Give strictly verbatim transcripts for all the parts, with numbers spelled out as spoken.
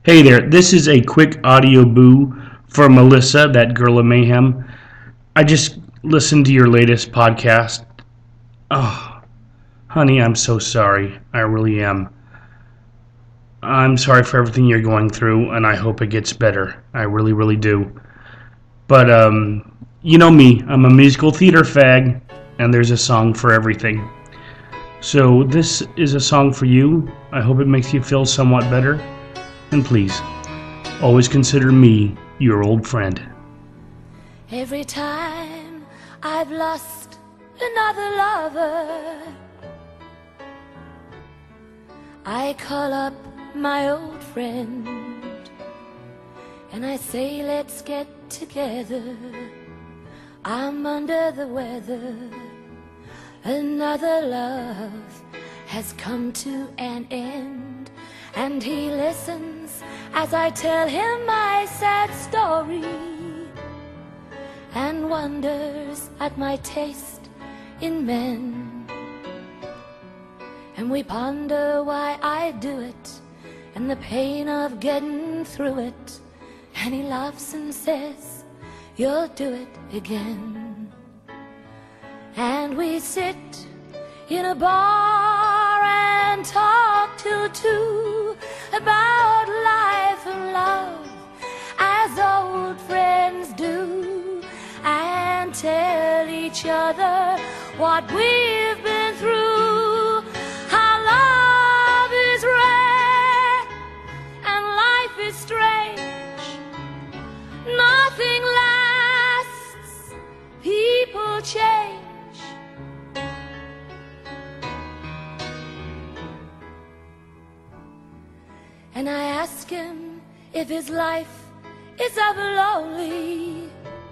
Hey there, this is a quick audio boo for Melissa, that girl of mayhem. I just listened to your latest podcast. Oh, honey, I'm so sorry. I really am. I'm sorry for everything you're going through, and I hope it gets better. I really, really do. But, um, you know me, I'm a musical theater fag, and there's a song for everything. So this is a song for you. I hope it makes you feel somewhat better. And please, always consider me your old friend. Every time I've lost another lover, I call up my old friend and I say, let's get together. I'm under the weather. Another love has come to an end, and he listens as I tell him my sad story, and wonders at my taste in men. And we ponder why I do it, and the pain of getting through it. And he laughs and says, you'll do it again. And we sit in a bar and talk till two about life and love, as old friends do, and tell each other what we've been through. How love is rare and life is strange. Nothing lasts, people change. And I ask him if his life is ever lonely,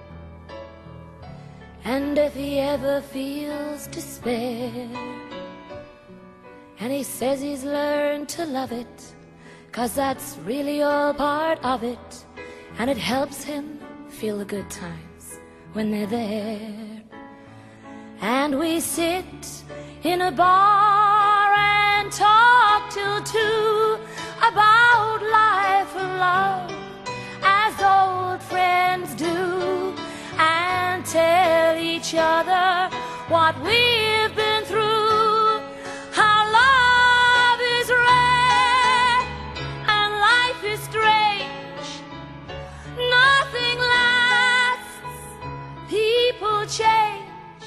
and if he ever feels despair. And he says he's learned to love it, 'cause that's really all part of it, and it helps him feel the good times when they're there. And we sit in a bar and talk till two about life and love, as old friends do, and tell each other what we've been through. How love is rare and life is strange. Nothing lasts, people change.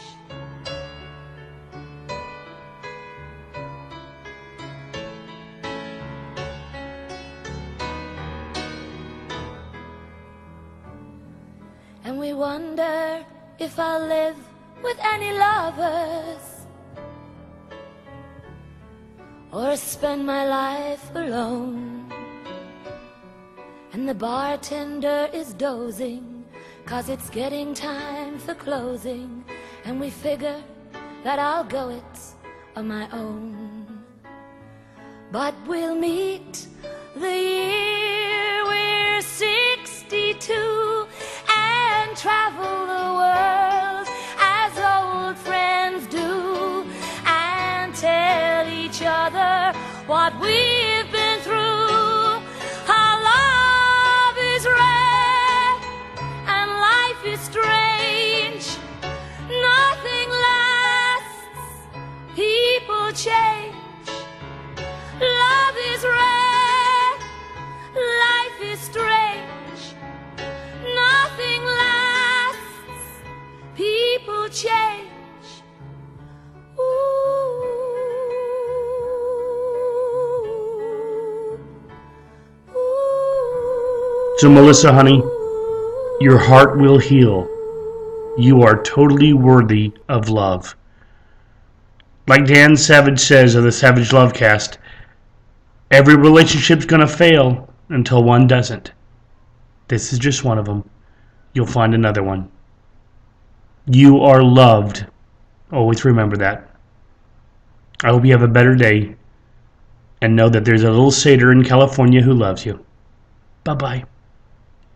And we wonder if I'll live with any lovers, or spend my life alone. And the bartender is dozing, 'cause it's getting time for closing. And we figure that I'll go it on my own. But we'll meet the year we're sixty-two, and travel the world as old friends do, and tell each other what we've been through. Our love is rare and life is strange. Nothing lasts, people change. Love is rare, life is strange. Nothing lasts, people change. Ooh, ooh. So Melissa, honey, your heart will heal. You are totally worthy of love. Like Dan Savage says of the Savage Lovecast, every relationship's gonna fail until one doesn't. This is just one of them. You'll find another one. You are loved. Always remember that. I hope you have a better day, and know that there's a little satyr in California who loves you. Bye-bye.